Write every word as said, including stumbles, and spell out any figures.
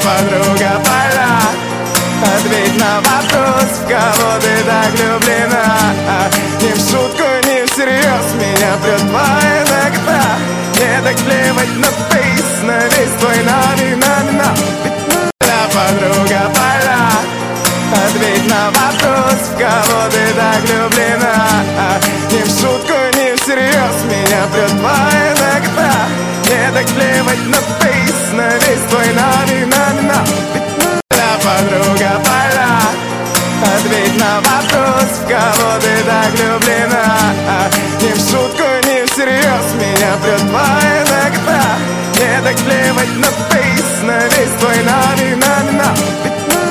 подруга, пора. Ответь на вопрос, в кого ты так влюблена. Не в шутку, не всерьез, меня прет твоя иногда. Мне так плевать на фейс, на весь твой номинал. Подруга, пора. Ответь на вопрос, в кого ты так влюблена. Не в шутку, не всерьез, меня прет твоя иногда. Мне так плевать на фейс, на весь твой номинал. Подруга, пора. Ответь на вопрос, в кого ты так влюблена. Не в шутку, не всерьез, меня прет твоя иногда. Мне так плевать на фейс, на весь твой номинал.